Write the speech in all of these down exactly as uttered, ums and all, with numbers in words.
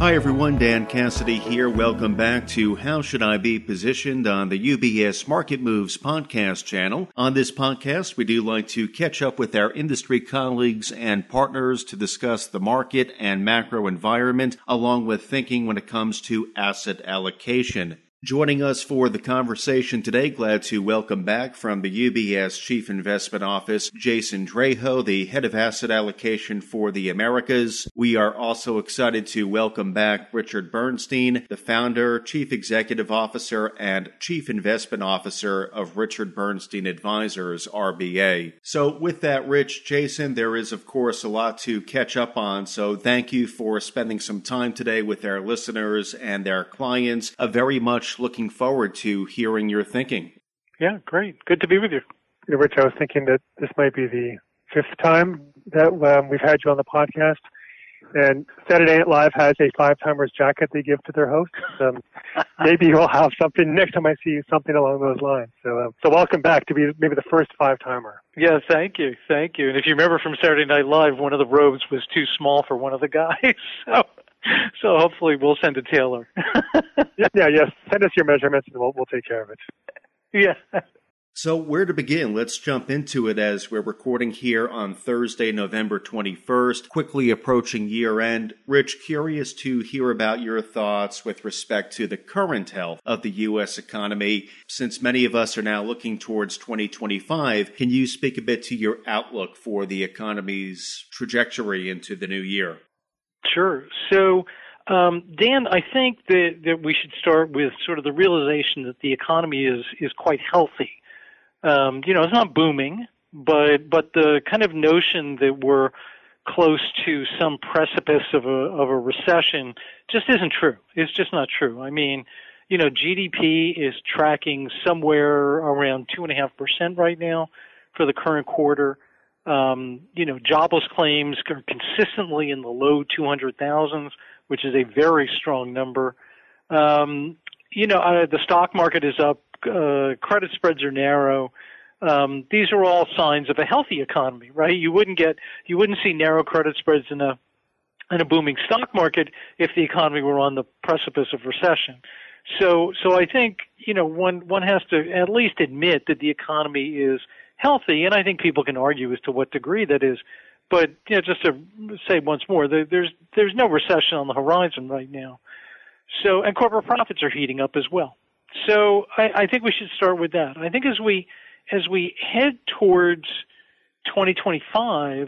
Hi everyone, Dan Cassidy here. Welcome back to How Should I Be Positioned on the U B S Market Moves podcast channel. On this podcast, we do like to catch up with our industry colleagues and partners to discuss the market and macro environment, along with thinking when it comes to asset allocation. Joining us for the conversation today, glad to welcome back from the U B S Chief Investment Office, Jason Draho, the Head of Asset Allocation for the Americas. We are also excited to welcome back Richard Bernstein, the Founder, Chief Executive Officer, and Chief Investment Officer of Richard Bernstein Advisors, R B A. So with that, Rich, Jason, there is, of course, a lot to catch up on. So thank you for spending some time today with our listeners and our clients. A very much looking forward to hearing your thinking. Yeah, great. Good to be with you. You know, Rich, I was thinking that this might be the fifth time that um, we've had you on the podcast. And Saturday Night Live has a five-timers jacket they give to their hosts. Um, maybe you'll have something next time I see you, something along those lines. So, uh, so welcome back to be maybe the first five-timer. Yeah, thank you, thank you. And if you remember from Saturday Night Live, one of the robes was too small for one of the guys. So, so hopefully we'll send a tailor. yeah, yeah, yes. Send us your measurements and we'll we'll take care of it. Yeah. So where to begin? Let's jump into it as we're recording here on Thursday, November twenty-first, quickly approaching year end. Rich, curious to hear about your thoughts with respect to the current health of the U S economy. Since many of us are now looking towards twenty twenty-five, can you speak a bit to your outlook for the economy's trajectory into the new year? Sure. So, um, Dan, I think that, that we should start with sort of the realization that the economy is, is quite healthy. Um, you know, it's not booming, but but the kind of notion that we're close to some precipice of a of a recession just isn't true. It's just not true. I mean, you know, G D P is tracking somewhere around two and a half percent right now for the current quarter. Um, you know, jobless claims are consistently in the low two hundred thousands, which is a very strong number. Um, you know, uh, the stock market is up. Uh, credit spreads are narrow. Um, these are all signs of a healthy economy, right? You wouldn't get, you wouldn't see narrow credit spreads in a in a booming stock market if the economy were on the precipice of recession. So, so I think you know one one has to at least admit that the economy is healthy, and I think people can argue as to what degree that is. But you know, just to say once more, there, there's there's no recession on the horizon right now. So, and corporate profits are heating up as well. So I, I think we should start with that. I think as we as we head towards twenty twenty-five,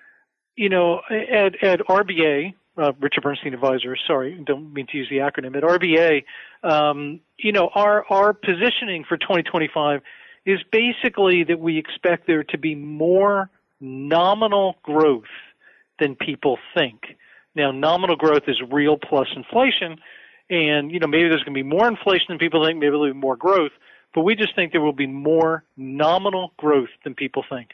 you know, at at R B A, uh, Richard Bernstein Advisors, sorry, don't mean to use the acronym, at R B A, um, you know, our our positioning for twenty twenty-five is basically that we expect there to be more nominal growth than people think. Now, nominal growth is real plus inflation. And, you know, maybe there's going to be more inflation than people think, maybe there'll be more growth, but we just think there will be more nominal growth than people think.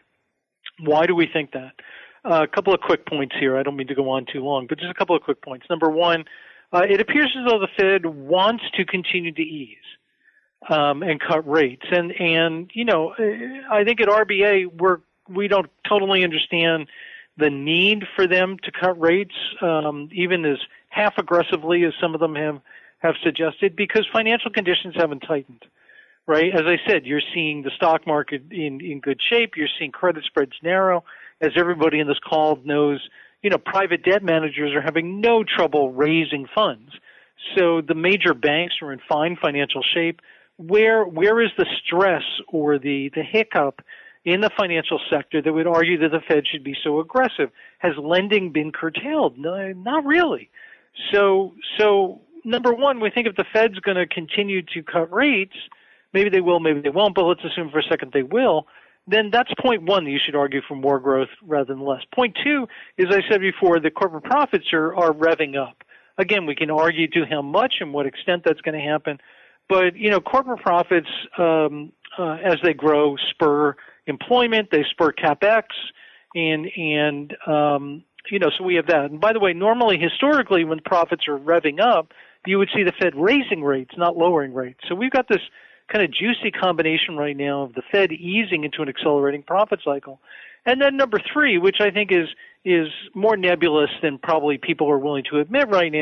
Why do we think that? Uh, a couple of quick points here. I don't mean to go on too long, but just a couple of quick points. Number one, uh, it appears as though the Fed wants to continue to ease um, and cut rates. And, and, you know, I think at R B A, we're, we don't totally understand the need for them to cut rates, um, even as half aggressively as some of them have, have suggested, because financial conditions haven't tightened, right? As I said, you're seeing the stock market in, in good shape. You're seeing credit spreads narrow. As everybody in this call knows, you know, private debt managers are having no trouble raising funds. So the major banks are in fine financial shape. Where, where is the stress or the, the hiccup in the financial sector that would argue that the Fed should be so aggressive? Has lending been curtailed? No, not really. So, so number one, we think if the Fed's going to continue to cut rates, maybe they will, maybe they won't, but let's assume for a second they will, then that's point one that you should argue for more growth rather than less. Point two, as I said before, the corporate profits are, are revving up. Again, we can argue to how much and what extent that's going to happen, but, you know, corporate profits, um, uh, as they grow, spur employment, they spur CapEx, and, and, um, you know, so we have that. And by the way, normally, historically, when profits are revving up, you would see the Fed raising rates, not lowering rates. So we've got this kind of juicy combination right now of the Fed easing into an accelerating profit cycle. And then number three, which I think is is more nebulous than probably people are willing to admit right now,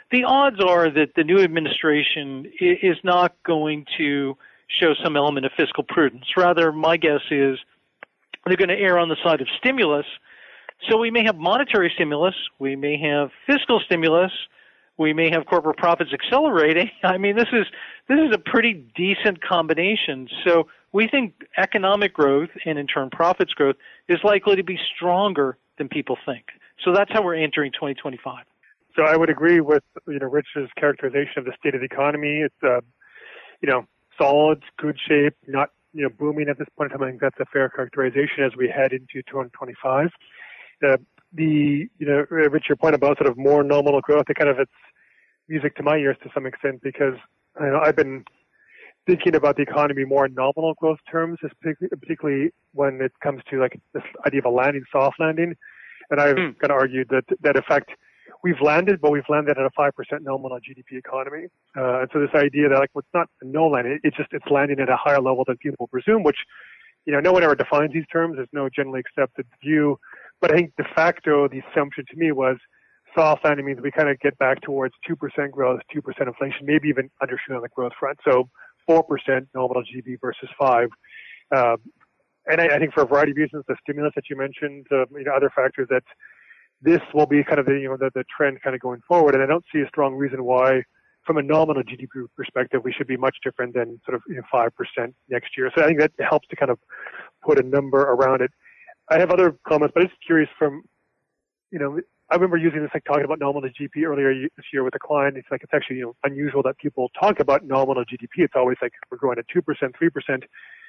the odds are that the new administration is not going to show some element of fiscal prudence. Rather, my guess is they're going to err on the side of stimulus. So we may have monetary stimulus, we may have fiscal stimulus, we may have corporate profits accelerating. I mean, this is this is a pretty decent combination. So we think economic growth and in turn profits growth is likely to be stronger than people think. So that's how we're entering twenty twenty-five. So I would agree with, you know, Rich's characterization of the state of the economy. It's, uh, you know, solid, good shape, not, you know, booming at this point in time. I think that's a fair characterization as we head into twenty twenty-five. Uh, the, you know, Rich, your point about sort of more nominal growth, it kind of, it's music to my ears to some extent, because you know, I've been thinking about the economy more in nominal growth terms, particularly when it comes to like this idea of a landing, soft landing. And I've mm. kind of argued that, that in fact, we've landed, but we've landed at a five percent nominal G D P economy. Uh, and so this idea that like, well, it's not a no landing, it's just, it's landing at a higher level than people presume, which, you know, no one ever defines these terms. There's no generally accepted view. But I think de facto, the assumption to me was soft landing means we kind of get back towards two percent growth, two percent inflation, maybe even undershoot on the growth front. So four percent nominal G D P versus five. Um, and I, I think for a variety of reasons, the stimulus that you mentioned, uh, you know, other factors, that this will be kind of the, you know, the, the trend kind of going forward. And I don't see a strong reason why, from a nominal G D P perspective, we should be much different than sort of, you know, five percent next year. So I think that helps to kind of put a number around it. I have other comments, but I'm just curious from, you know, I remember using this, like talking about nominal G D P earlier this year with a client. It's like, it's actually, you know, unusual that people talk about nominal G D P. It's always like we're growing at two percent, three percent.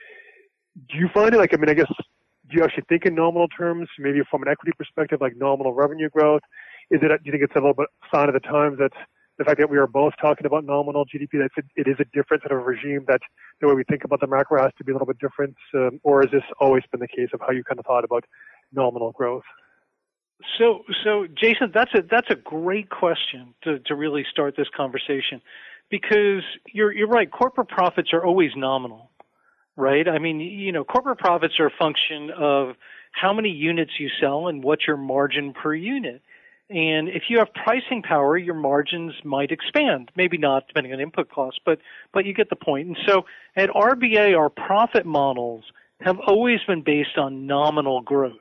Do you find it like, I mean, I guess, do you actually think in nominal terms, maybe from an equity perspective, like nominal revenue growth? Is it, do you think it's a little bit sign of the times that the fact that we are both talking about nominal G D P, that it is a different sort of regime, that the way we think about the macro has to be a little bit different? Um, or has this always been the case of how you kind of thought about nominal growth? So, so Jason, that's a that's a great question to, to really start this conversation, because you're you're right. Corporate profits are always nominal, right? I mean, you know, corporate profits are a function of how many units you sell and what's your margin per unit. And if you have pricing power, your margins might expand. Maybe not, depending on input costs, but but you get the point. And so at R B A, our profit models have always been based on nominal growth.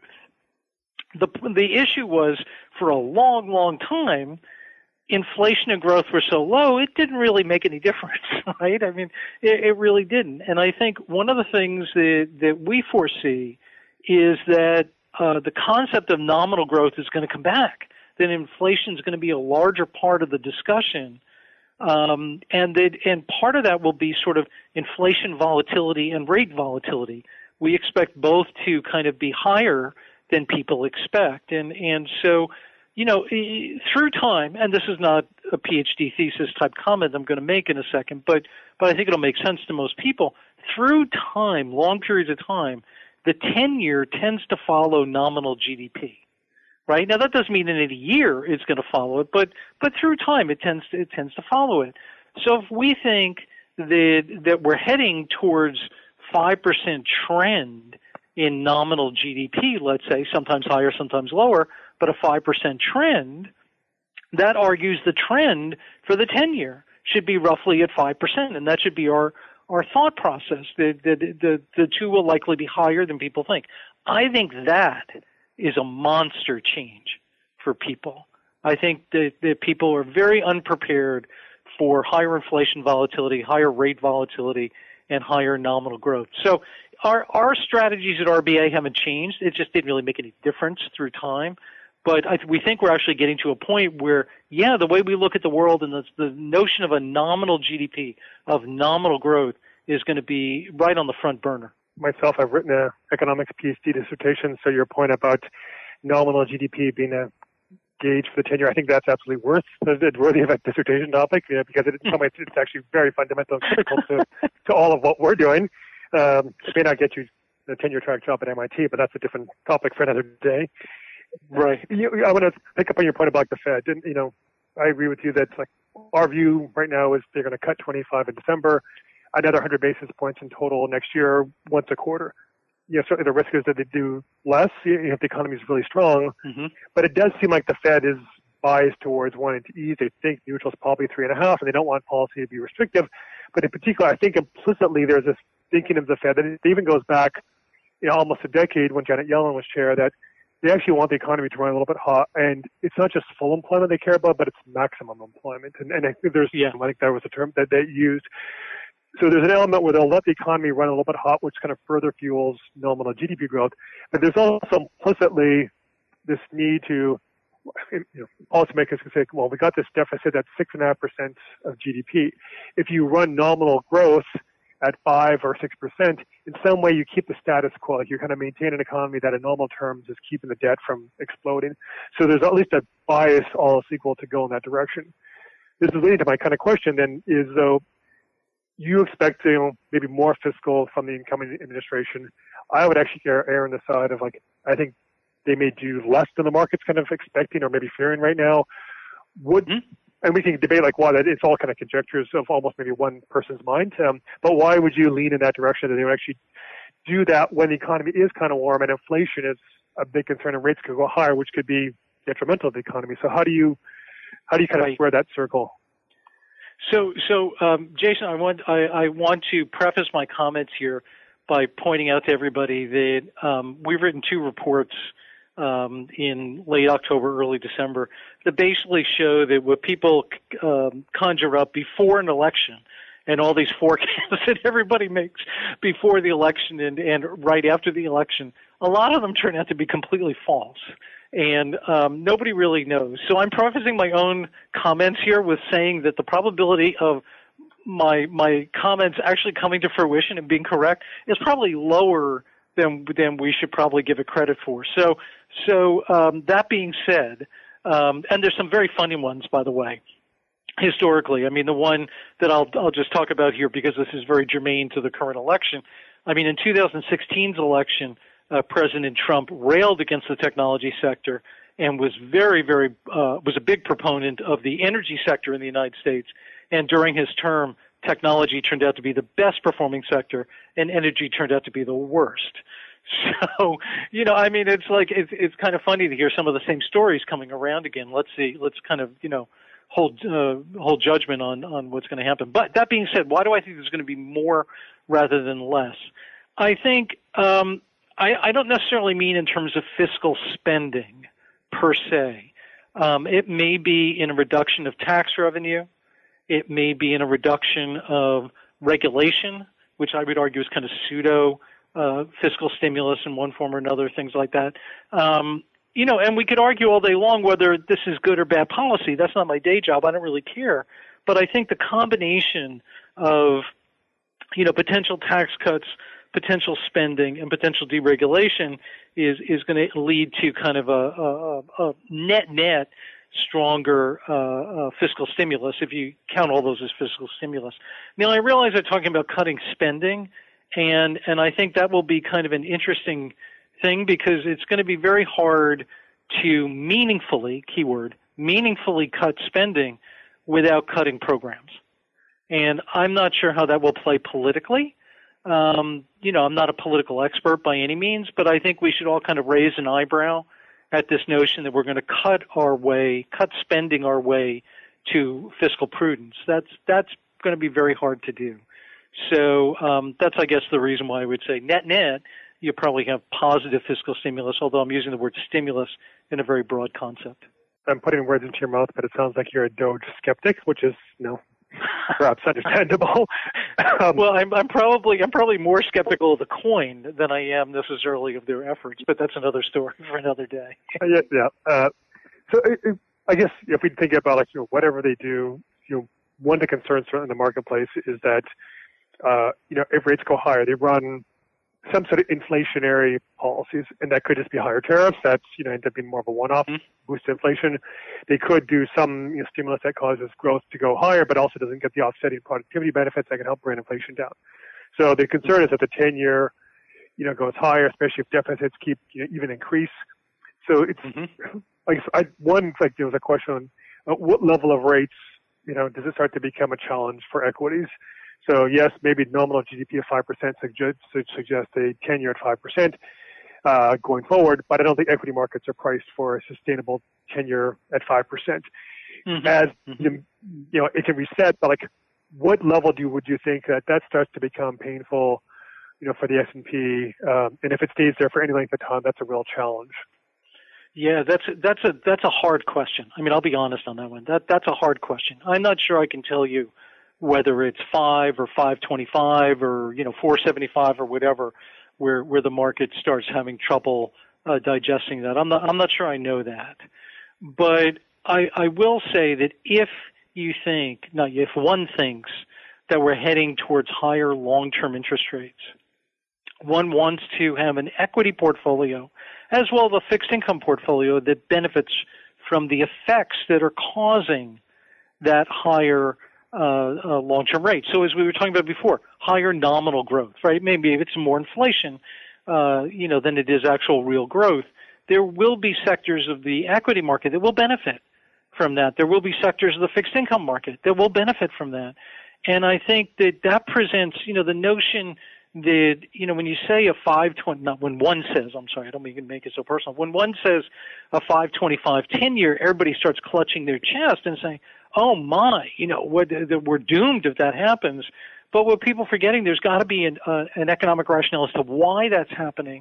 The the issue was, for a long, long time, inflation and growth were so low, it didn't really make any difference, right? I mean, it, it really didn't. And I think one of the things that, that we foresee is that uh, the concept of nominal growth is going to come back, that inflation is going to be a larger part of the discussion. Um, and that, and part of that will be sort of inflation volatility and rate volatility. We expect both to kind of be higher than people expect. And, and so, you know, through time, and this is not a PhD thesis type comment I'm going to make in a second, but, but I think it'll make sense to most people. Through time, long periods of time, the ten-year tends to follow nominal G D P, right? Now, that doesn't mean in a year it's going to follow it, but, but through time it tends to, it tends to follow it. So if we think that, that we're heading towards five percent trend in nominal G D P, let's say, sometimes higher, sometimes lower, but a five percent trend, that argues the trend for the ten-year should be roughly at five percent, and that should be our, our thought process. The, the, the, the two will likely be higher than people think. I think that is a monster change for people. I think that, that people are very unprepared for higher inflation volatility, higher rate volatility, and higher nominal growth. So our our strategies at R B A haven't changed. It just didn't really make any difference through time. But I, we think we're actually getting to a point where, yeah, the way we look at the world and the, the notion of a nominal G D P, of nominal growth, is going to be right on the front burner. Myself, I've written an economics PhD dissertation, so your point about nominal G D P being a gauge for the ten-year, I think that's absolutely worth worthy of a dissertation topic, yeah, because it, in some ways it's actually very fundamental and critical to, to all of what we're doing. Um, it may not get you the tenure track job at M I T, but that's a different topic for another day. Right. You, I want to pick up on your point about the Fed. And, you know, I agree with you that like our view right now is they're going to cut twenty-five in December, another one hundred basis points in total next year, once a quarter. You know, certainly the risk is that they do less if the economy is really strong. Mm-hmm. But it does seem like the Fed is bias towards wanting to ease. They think neutral is probably three and a half, and they don't want policy to be restrictive. But in particular, I think implicitly there's this thinking of the Fed that it even goes back, you know, almost a decade when Janet Yellen was chair, that they actually want the economy to run a little bit hot. And it's not just full employment they care about, but it's maximum employment. And, and I think there's, yeah. I think that was a term that they used. So there's an element where they'll let the economy run a little bit hot, which kind of further fuels nominal G D P growth. But there's also implicitly this need to, you know, policymakers can say, well, we got this deficit at six and a half percent of G D P. If you run nominal growth at five or six percent, in some way you keep the status quo. Like you kind of maintain an economy that in normal terms is keeping the debt from exploding. So there's at least a bias, all else equal, to go in that direction. This is leading to my kind of question then is, though, you expect, you know, maybe more fiscal from the incoming administration. I would actually err on the side of, like, I think they may do less than the market's kind of expecting or maybe fearing right now. Would mm-hmm. And we can debate like why that it's all kind of conjectures of almost maybe one person's mind. Um, but why would you lean in that direction that they would actually do that when the economy is kind of warm and inflation is a big concern and rates could go higher, which could be detrimental to the economy? So how do you how do you kind of square that circle? So, so um, Jason, I want I, I want to preface my comments here by pointing out to everybody that um, we've written two reports um, in late October, early December that basically show that what people um, conjure up before an election and all these forecasts that everybody makes before the election and, and right after the election, a lot of them turn out to be completely false. And um, nobody really knows. So I'm prefacing my own comments here with saying that the probability of my my comments actually coming to fruition and being correct is probably lower than than we should probably give it credit for. So so um, that being said, um, and there's some very funny ones, by the way, historically. I mean, the one that I'll I'll just talk about here because this is very germane to the current election. I mean, in twenty sixteen's election, Uh, President Trump railed against the technology sector and was very, very uh, was a big proponent of the energy sector in the United States. And during his term, technology turned out to be the best performing sector, and energy turned out to be the worst. So, you know, I mean, it's like it's it's kind of funny to hear some of the same stories coming around again. Let's see, let's kind of you know hold uh, hold judgment on on what's going to happen. But that being said, why do I think there's going to be more rather than less? I think. Um, I, I don't necessarily mean in terms of fiscal spending per se. Um, it may be in a reduction of tax revenue. It may be in a reduction of regulation, which I would argue is kind of pseudo uh, fiscal stimulus in one form or another, things like that. Um, you know, and we could argue all day long whether this is good or bad policy. That's not my day job. I don't really care. But I think the combination of, you know, potential tax cuts, potential spending, and potential deregulation is is going to lead to kind of a, a, a net-net stronger uh, uh, fiscal stimulus, if you count all those as fiscal stimulus. Now, I realize I'm talking about cutting spending, and and I think that will be kind of an interesting thing because it's going to be very hard to meaningfully, keyword, meaningfully cut spending without cutting programs. And I'm not sure how that will play politically. Um, you know, I'm not a political expert by any means, but I think we should all kind of raise an eyebrow at this notion that we're going to cut our way, cut spending our way to fiscal prudence. That's that's going to be very hard to do. So um, that's, I guess, the reason why I would say net-net, you probably have positive fiscal stimulus, although I'm using the word stimulus in a very broad concept. I'm putting words into your mouth, but it sounds like you're a Doge skeptic, which is, you know, perhaps understandable. um, well, I'm, I'm probably I'm probably more skeptical of the coin than I am necessarily of their efforts, but that's another story for another day. uh, yeah, yeah. Uh, so uh, I guess if we think about like you know whatever they do, you know, one of the concerns in the marketplace is that uh, you know if rates go higher, they run some sort of inflationary policies, and that could just be higher tariffs. That's, you know, end up being more of a one-off mm-hmm. boost to inflation. They could do some you know, stimulus that causes growth to go higher, but also doesn't get the offsetting productivity benefits that can help bring inflation down. So the concern is that the ten-year, you know, goes higher, especially if deficits keep you know, even increase. So it's mm-hmm. like I, one like there was a question on uh, what level of rates, you know, does it start to become a challenge for equities? So yes, maybe nominal G D P of five percent suggests suggest a ten-year at five percent. uh, going forward, but I don't think equity markets are priced for a sustainable ten-year at five percent. Mm-hmm. As mm-hmm. you, you know, it can reset, but like, what level do you, would you think that that starts to become painful, you know, for the S and P? Um, and if it stays there for any length of time, that's a real challenge. Yeah, that's that's a that's a hard question. I mean, I'll be honest on that one. That that's a hard question. I'm not sure I can tell you whether it's five or five twenty-five or you know four seventy-five or whatever, where where the market starts having trouble uh, digesting that. I'm not I'm not sure I know that, but I I will say that if you think, no, if one thinks that we're heading towards higher long-term interest rates, one wants to have an equity portfolio as well as a fixed income portfolio that benefits from the effects that are causing that higher uh, uh, long-term rate. So as we were talking about before, higher nominal growth, right? Maybe if it's more inflation, uh, you know, than it is actual real growth, there will be sectors of the equity market that will benefit from that. There will be sectors of the fixed income market that will benefit from that. And I think that that presents, you know, the notion that, you know, when you say a five twenty, not when one says, I'm sorry, I don't mean make it so personal. When one says a five twenty-five ten-year, everybody starts clutching their chest and saying, oh my, you know, what, we're doomed if that happens. But what people are forgetting, there's got to be an, uh, an economic rationale as to why that's happening.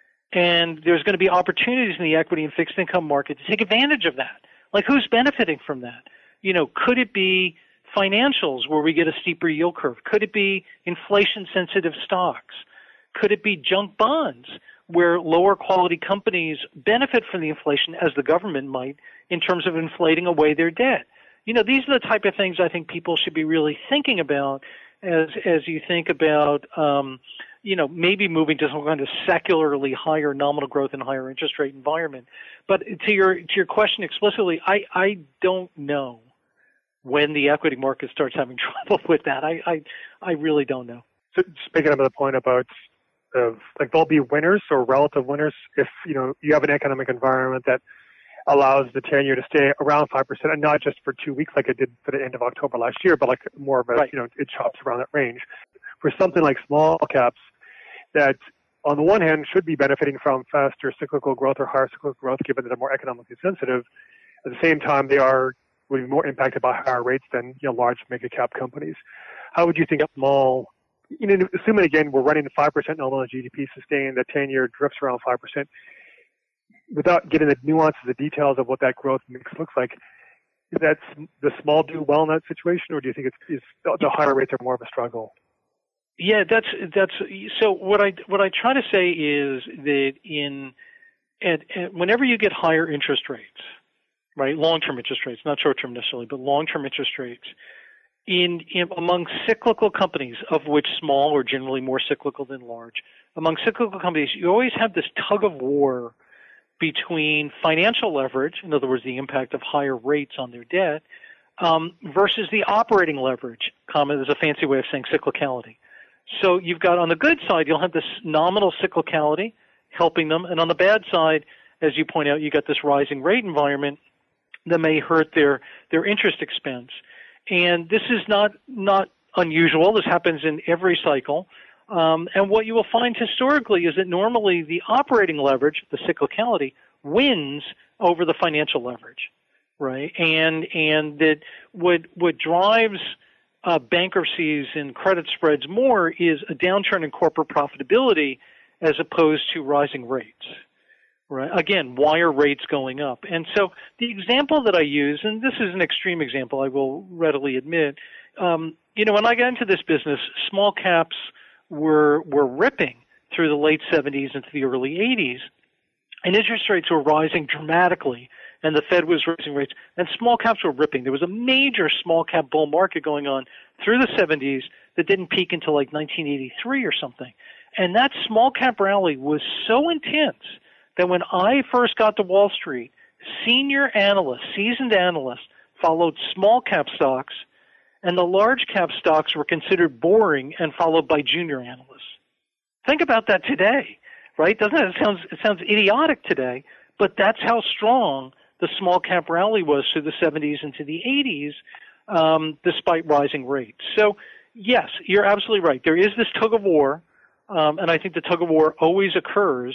And there's going to be opportunities in the equity and fixed income market to take advantage of that. Like, who's benefiting from that? You know, could it be financials where we get a steeper yield curve? Could it be inflation-sensitive stocks? Could it be junk bonds where lower quality companies benefit from the inflation as the government might in terms of inflating away their debt? You know, these are the type of things I think people should be really thinking about as as you think about, um, you know, maybe moving to some kind of secularly higher nominal growth and higher interest rate environment. But to your to your question explicitly, I, I don't know when the equity market starts having trouble with that. I, I, I really don't know. So speaking of the point about uh, like there'll be winners or relative winners if, you know, you have an economic environment that allows the ten-year to stay around five percent, and not just for two weeks like it did for the end of October last year, but like more of a, right. you know, it chops around that range. For something like small caps that, on the one hand, should be benefiting from faster cyclical growth or higher cyclical growth, given that they're more economically sensitive, at the same time, they are will be more impacted by higher rates than, you know, large mega cap companies. How would you think small, you know, assuming again we're running five percent nominal G D P sustained, the ten-year drifts around five percent, without getting the nuances, the details of what that growth mix looks like, is that the small do well in that situation, or do you think it's, it's the higher rates are more of a struggle? Yeah, that's that's so. What I what I try to say is that in at, at whenever you get higher interest rates, right, long-term interest rates, not short-term necessarily, but long-term interest rates, in, in among cyclical companies, of which small are generally more cyclical than large, among cyclical companies, you always have this tug of war between financial leverage, in other words, the impact of higher rates on their debt, um, versus the operating leverage. Common is a fancy way of saying cyclicality. So you've got on the good side, you'll have this nominal cyclicality helping them, and on the bad side, as you point out, you got this rising rate environment that may hurt their their interest expense. And this is not not unusual. This happens in every cycle. Um, and what you will find historically is that normally the operating leverage, the cyclicality, wins over the financial leverage, right? And and that what what drives uh, bankruptcies and credit spreads more is a downturn in corporate profitability as opposed to rising rates, right? Again, why are rates going up? And so the example that I use, and this is an extreme example, I will readily admit, um, you know, when I got into this business, small caps were were ripping through the late seventies into the early eighties, and interest rates were rising dramatically, and the Fed was raising rates, and small caps were ripping. There was a major small cap bull market going on through the seventies that didn't peak until like nineteen eighty-three or something. And that small cap rally was so intense that when I first got to Wall Street, senior analysts, seasoned analysts, followed small cap stocks, and the large cap stocks were considered boring and followed by junior analysts. Think about that today, right? Doesn't it? It sounds, it sounds idiotic today, but that's how strong the small cap rally was through the seventies into the eighties, um, despite rising rates. So, yes, you're absolutely right. There is this tug of war, um, and I think the tug of war always occurs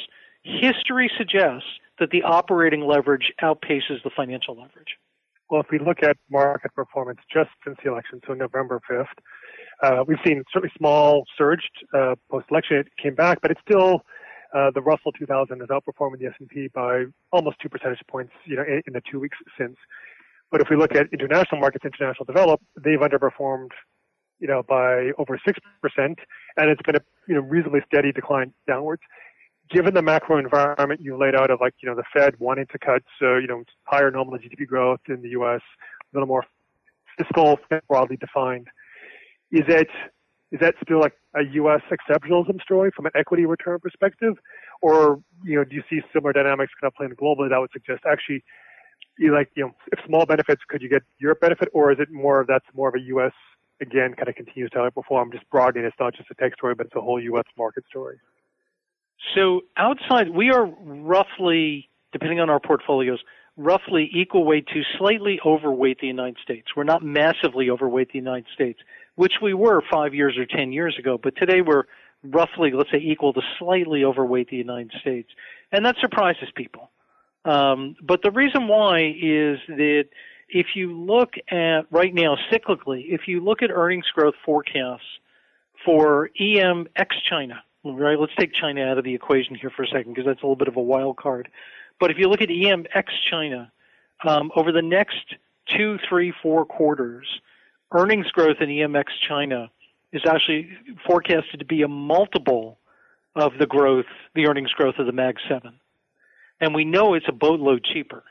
history suggests that the operating leverage outpaces the financial leverage. Well, if we look at market performance just since the election, so November fifth, uh, we've seen certainly small surge uh, post-election. It came back, but it's still uh, the Russell two thousand is outperforming the S and P by almost two percentage points, you know, in, in the two weeks since. But if we look at international markets, international developed, they've underperformed, you know, by over six percent, and it's been a you know reasonably steady decline downwards. Given the macro environment you laid out of like, you know, the Fed wanting to cut, so, you know, higher nominal G D P growth in the U S, a little more fiscal, broadly defined, is it, is that still like a U S exceptionalism story from an equity return perspective? Or, you know, do you see similar dynamics kind of playing globally that would suggest actually, you like, you know, if small benefits, could you get Europe benefit, or is it more of that's more of a U S, again, kind of continues to outperform, just broadening, it's not just a tech story, but it's a whole U S market story? So outside, we are roughly, depending on our portfolios, roughly equal weight to slightly overweight the United States. We're not massively overweight the United States, which we were five years or ten years ago. But today we're roughly, let's say, equal to slightly overweight the United States. And that surprises people. Um, but the reason why is that if you look at right now cyclically, if you look at earnings growth forecasts for E M ex-China, right, let's take China out of the equation here for a second because that's a little bit of a wild card. But if you look at E M ex-China, um, over the next two, three, four quarters, earnings growth in E M ex-China is actually forecasted to be a multiple of the growth, the earnings growth of the Mag seven. And we know it's a boatload cheaper.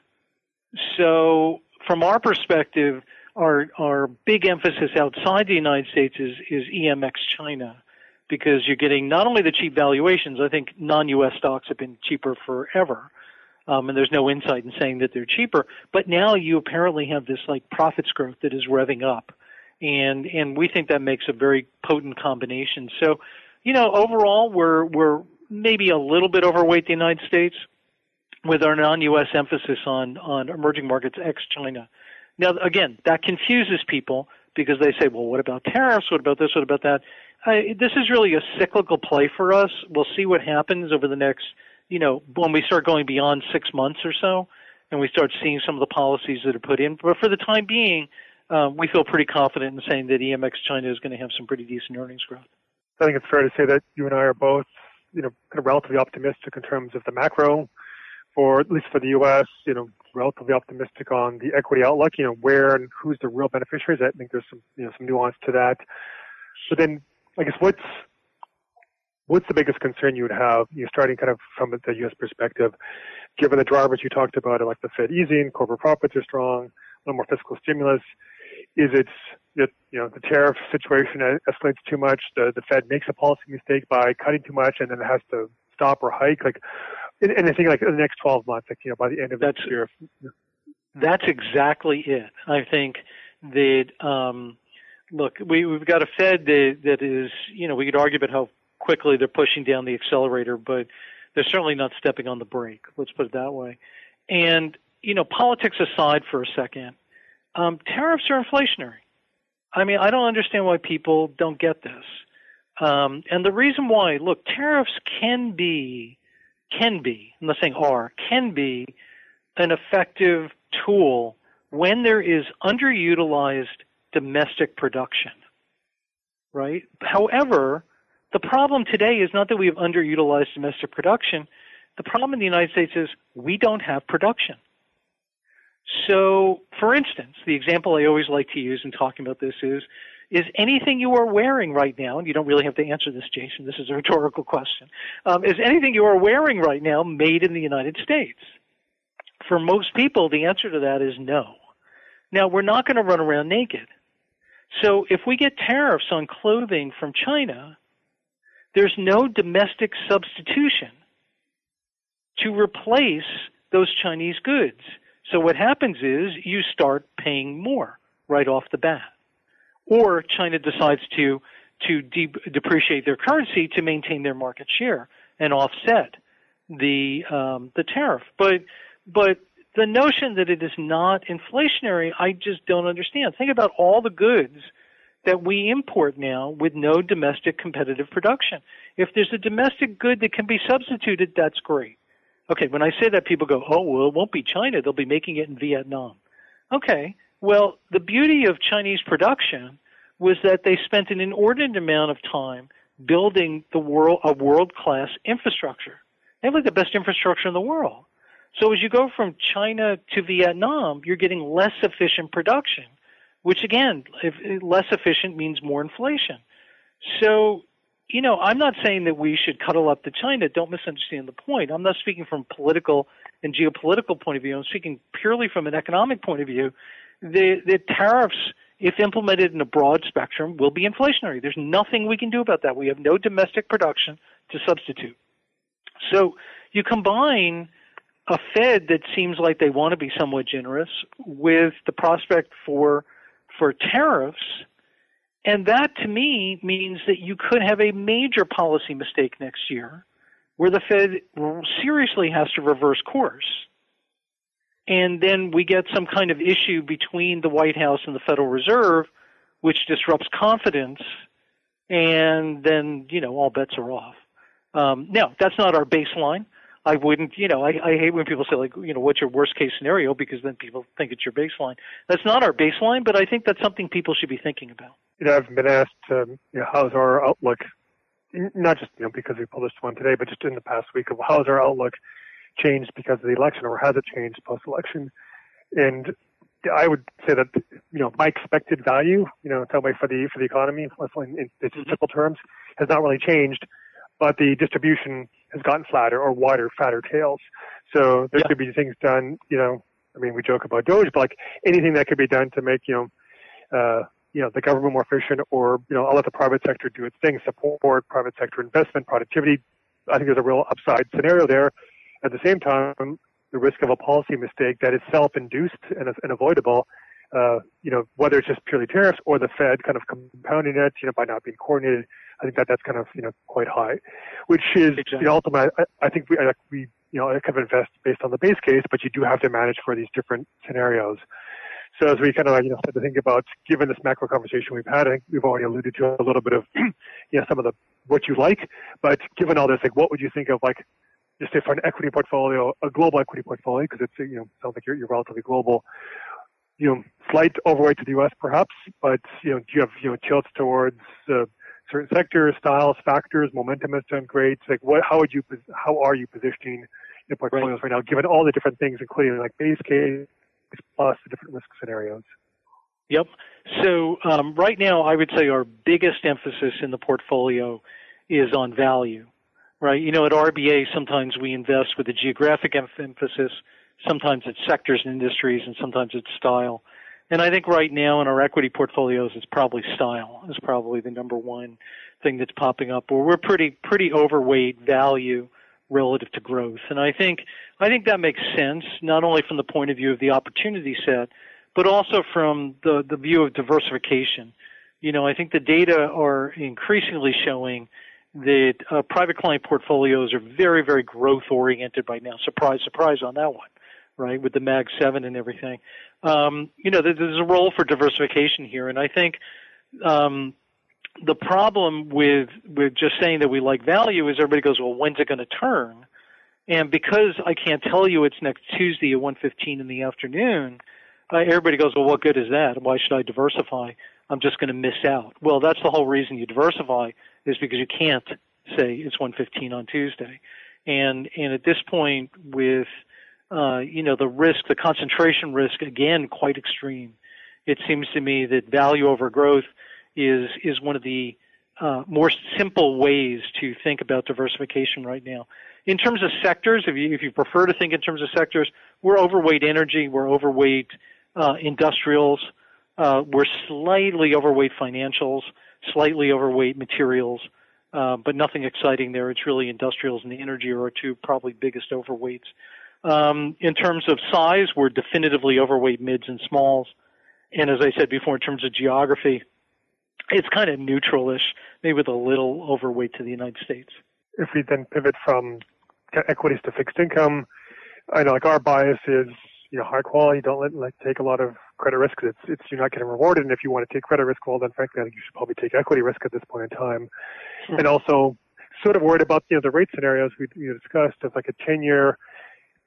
So from our perspective, our our big emphasis outside the United States is, is E M ex-China, because you're getting not only the cheap valuations, I think non-U S stocks have been cheaper forever, um, and there's no insight in saying that they're cheaper, but now you apparently have this like profits growth that is revving up, and and we think that makes a very potent combination. So, you know, overall, we're we're maybe a little bit overweight the United States with our non-U S emphasis on, on emerging markets ex-China. Now, again, that confuses people because they say, well, what about tariffs? What about this? What about that? I, this is really a cyclical play for us. We'll see what happens over the next, you know, when we start going beyond six months or so, and we start seeing some of the policies that are put in. But for the time being, um, we feel pretty confident in saying that E M X China is going to have some pretty decent earnings growth. I think it's fair to say that you and I are both, you know, kind of relatively optimistic in terms of the macro, for at least for the U S, you know, relatively optimistic on the equity outlook, you know, where and who's the real beneficiaries. I think there's some, you know, some nuance to that. But then, I guess, what's what's the biggest concern you would have, you know, starting kind of from the U S perspective, given the drivers you talked about, like the Fed easing, corporate profits are strong, a little more fiscal stimulus? Is it, you know, the tariff situation escalates too much, the, the Fed makes a policy mistake by cutting too much and then it has to stop or hike? Like, anything like in the next twelve months, like, you know, by the end of that's, next year. That's exactly it. I think that, um, look, we, we've got a Fed that, that is, you know, we could argue about how quickly they're pushing down the accelerator, but they're certainly not stepping on the brake. Let's put it that way. And, you know, politics aside for a second, um, tariffs are inflationary. I mean, I don't understand why people don't get this. Um, and the reason why, look, tariffs can be can be, I'm not saying are, can be an effective tool when there is underutilized domestic production, right? However, the problem today is not that we have underutilized domestic production. The problem in the United States is we don't have production. So, for instance, the example I always like to use in talking about this is, is anything you are wearing right now, and you don't really have to answer this, Jason, this is a rhetorical question, um, is anything you are wearing right now made in the United States? For most people, the answer to that is no. Now, we're not going to run around naked. So if we get tariffs on clothing from China, there's no domestic substitution to replace those Chinese goods. So what happens is you start paying more right off the bat. Or China decides to to de- depreciate their currency to maintain their market share and offset the um, the tariff. But but the notion that it is not inflationary, I just don't understand. Think about all the goods that we import now with no domestic competitive production. If there's a domestic good that can be substituted, that's great. Okay, when I say that, people go, oh, well, it won't be China. They'll be making it in Vietnam. Okay, well, the beauty of Chinese production was that they spent an inordinate amount of time building the world a world-class infrastructure. They have like the best infrastructure in the world. So as you go from China to Vietnam, you're getting less efficient production, which again, if less efficient means more inflation. So, you know, I'm not saying that we should cuddle up to China. Don't misunderstand the point. I'm not speaking from political and geopolitical point of view. I'm speaking purely from an economic point of view. The, the tariffs, if implemented in a broad spectrum, will be inflationary. There's nothing we can do about that. We have no domestic production to substitute. So you combine a Fed that seems like they want to be somewhat generous with the prospect for for tariffs, and that to me means that you could have a major policy mistake next year where the Fed seriously has to reverse course. And then we get some kind of issue between the White House and the Federal Reserve, which disrupts confidence, and then, you know, all bets are off. Um, now, that's not our baseline. I wouldn't, you know, I, I hate when people say, like, you know, what's your worst case scenario, because then people think it's your baseline. That's not our baseline, but I think that's something people should be thinking about. You know, I've been asked, um, you know, how's our outlook, not just, you know, because we published one today, but just in the past week, of how's our outlook changed because of the election, or has it changed post-election? And I would say that, you know, my expected value, you know, that way for the for the economy, in statistical terms, has not really changed, but the distribution has gotten flatter or wider, fatter tails. So there yeah. could be things done, you know, I mean, we joke about Doge, but like anything that could be done to make, you know, uh, you know, the government more efficient, or, you know, I'll let the private sector do its thing, support private sector investment, productivity. I think there's a real upside scenario there. At the same time, the risk of a policy mistake that is self-induced and is unavoidable, uh, you know, whether it's just purely tariffs or the Fed kind of compounding it, you know, by not being coordinated, I think that that's kind of, you know, quite high, which is, exactly. you know, ultimately, I, I think we, I, we, you know, kind of invest based on the base case, but you do have to manage for these different scenarios. So as we kind of, you know, start to think about, given this macro conversation we've had, I think we've already alluded to a little bit of, you know, some of the, what you like, but given all this, like, what would you think of, like, just say for an equity portfolio, a global equity portfolio, because it's, you know, sounds like you're, you're relatively global, you know, slight overweight to the U S perhaps, but, you know, do you have, you know, tilts towards uh, certain sectors, styles, factors, momentum has done great? Like, what, how would you, how are you positioning your portfolios right. right now, given all the different things, including like base case plus the different risk scenarios? Yep. So um, right now, I would say our biggest emphasis in the portfolio is on value. Right, you know, at R B A, sometimes we invest with a geographic emphasis, sometimes it's sectors and industries, and sometimes it's style. And I think right now in our equity portfolios, it's probably style is probably the number one thing that's popping up, where we're pretty pretty overweight value relative to growth. And I think I think that makes sense, not only from the point of view of the opportunity set, but also from the, the view of diversification. You know, I think the data are increasingly showing that uh, private client portfolios are very, very growth-oriented right now. Surprise, surprise on that one, right, with the Mag seven and everything. Um, you know, there's a role for diversification here, and I think um, the problem with with just saying that we like value is everybody goes, well, when's it going to turn? And because I can't tell you it's next Tuesday at one fifteen in the afternoon, uh, everybody goes, well, what good is that? Why should I diversify? I'm just going to miss out. Well, that's the whole reason you diversify, is because you can't say it's one fifteen on Tuesday. And and at this point, with uh, you know, the risk, the concentration risk, again, quite extreme. It seems to me that value over growth is is one of the uh, more simple ways to think about diversification right now. In terms of sectors, if you if you prefer to think in terms of sectors, we're overweight energy, we're overweight uh, industrials. Uh, we're slightly overweight financials, slightly overweight materials, uh, but nothing exciting there. It's really industrials and the energy are our two probably biggest overweights. Um, in terms of size, we're definitively overweight mids and smalls. And as I said before, in terms of geography, it's kind of neutral-ish, maybe with a little overweight to the United States. If we then pivot from equities to fixed income, I know like our bias is, you know, high quality. Don't let like take a lot of credit risk. It's it's you're not getting rewarded. And if you want to take credit risk, well, then frankly, I think you should probably take equity risk at this point in time. Mm-hmm. And also, sort of worried about, you know, the rate scenarios we, we discussed. If like a ten-year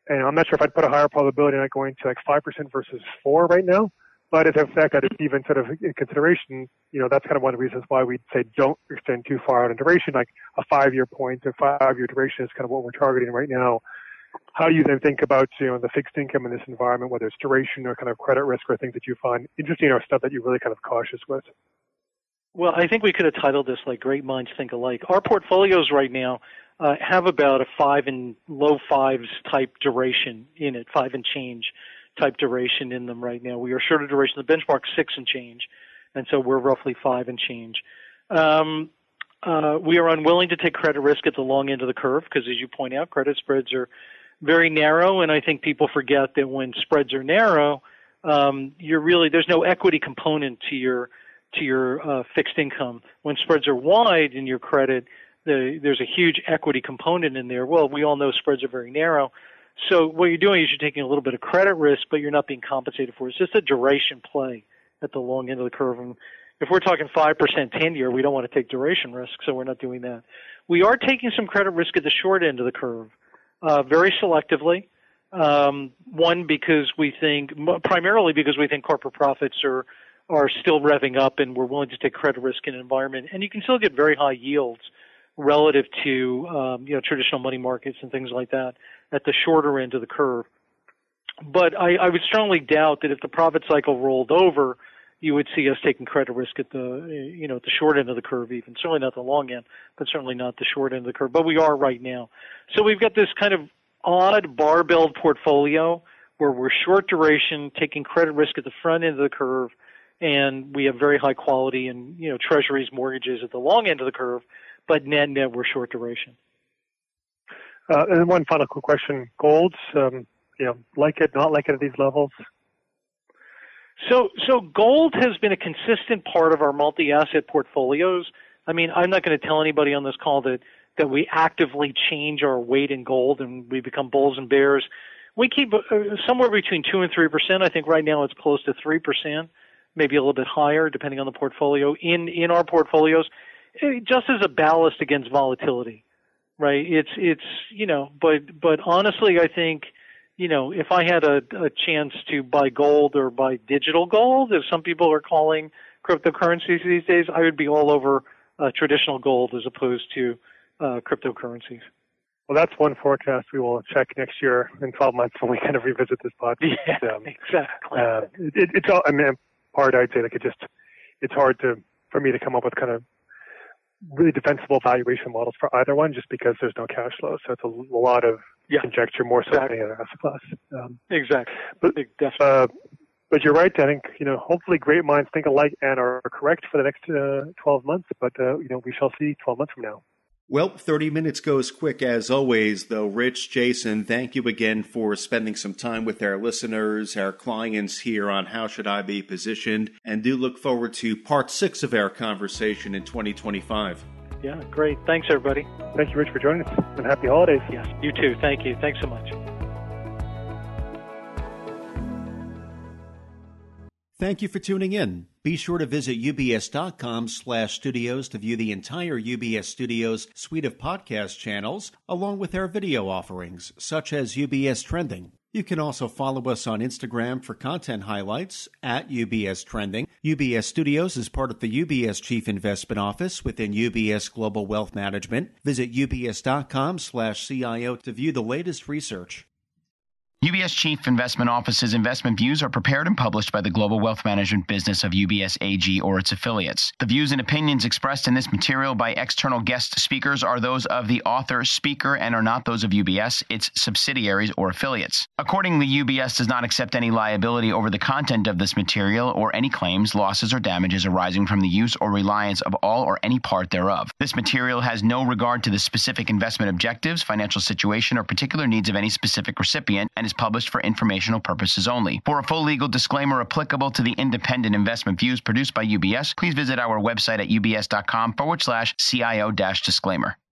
and I'm not sure if I'd put a higher probability on it going to like five percent versus four right now. But if in fact that is even sort of in consideration, you know, that's kind of one of the reasons why we'd say don't extend too far out in duration. Like a five-year point or five-year duration is kind of what we're targeting right now. How do you then think about, you know, the fixed income in this environment, whether it's duration or kind of credit risk or things that you find interesting or stuff that you're really kind of cautious with? Well, I think we could have titled this like Great Minds Think Alike. Our portfolios right now uh, have about a five and low fives type duration in it, five and change type duration in them right now. We are shorter duration. The benchmark's six and change, and so we're roughly five and change. Um, uh, we are unwilling to take credit risk at the long end of the curve because, as you point out, credit spreads are very narrow, and I think people forget that when spreads are narrow, um, you're really there's no equity component to your to your uh, fixed income. When spreads are wide in your credit, the, there's a huge equity component in there. Well, we all know spreads are very narrow. So what you're doing is you're taking a little bit of credit risk, but you're not being compensated for it. It's just a duration play at the long end of the curve. And if we're talking five percent ten-year, we don't want to take duration risk, so we're not doing that. We are taking some credit risk at the short end of the curve, uh, very selectively. Um, one, because we think, primarily because we think corporate profits are are still revving up and we're willing to take credit risk in an environment. And you can still get very high yields relative to um, you know traditional money markets and things like that at the shorter end of the curve. But I, I would strongly doubt that if the profit cycle rolled over, you would see us taking credit risk at the you know at the short end of the curve even. Certainly not the long end, but certainly not the short end of the curve. But we are right now. So we've got this kind of odd barbelled portfolio where we're short duration, taking credit risk at the front end of the curve, and we have very high quality and, you know, treasuries, mortgages at the long end of the curve, but net net we're short duration. Uh, and then one final quick question: golds, um, you know, like it, not like it at these levels. So, so gold has been a consistent part of our multi-asset portfolios. I mean, I'm not going to tell anybody on this call that that we actively change our weight in gold and we become bulls and bears. We keep uh, somewhere between two and three percent. I think right now it's close to three percent. Maybe a little bit higher, depending on the portfolio, in, in our portfolios, just as a ballast against volatility, right? It's, it's you know, but, but honestly, I think, you know, if I had a, a chance to buy gold or buy digital gold, as some people are calling cryptocurrencies these days, I would be all over uh, traditional gold as opposed to uh, cryptocurrencies. Well, that's one forecast we will check next year in twelve months when we kind of revisit this podcast. Yeah, um, exactly. Uh, it, it's all, I mean, part I'd say like it just, it's hard to, for me to come up with kind of really defensible valuation models for either one just because there's no cash flow. So it's a, a lot of yeah. conjecture more so exactly. than any other asset class. Um, exactly. But, uh, but you're right. I think, you know, hopefully great minds think alike and are correct for the next uh, twelve months, but, uh, you know, we shall see twelve months from now. Well, thirty minutes goes quick as always, though. Rich, Jason, thank you again for spending some time with our listeners, our clients here on How Should I Be Positioned, and do look forward to part six of our conversation in twenty twenty-five. Yeah, great. Thanks, everybody. Thank you, Rich, for joining us, and happy holidays. Yes, you too. Thank you. Thanks so much. Thank you for tuning in. Be sure to visit ubs.com slash studios to view the entire U B S Studios suite of podcast channels, along with our video offerings, such as U B S Trending. You can also follow us on Instagram for content highlights at U B S Trending. U B S Studios is part of the U B S Chief Investment Office within U B S Global Wealth Management. Visit ubs.com slash CIO to view the latest research. U B S Chief Investment Office's investment views are prepared and published by the global wealth management business of U B S A G or its affiliates. The views and opinions expressed in this material by external guest speakers are those of the author, speaker, and are not those of U B S, its subsidiaries, or affiliates. Accordingly, U B S does not accept any liability over the content of this material or any claims, losses, or damages arising from the use or reliance of all or any part thereof. This material has no regard to the specific investment objectives, financial situation, or particular needs of any specific recipient and is published for informational purposes only. For a full legal disclaimer applicable to the independent investment views produced by U B S, please visit our website at ubs.com forward slash CIO dash disclaimer.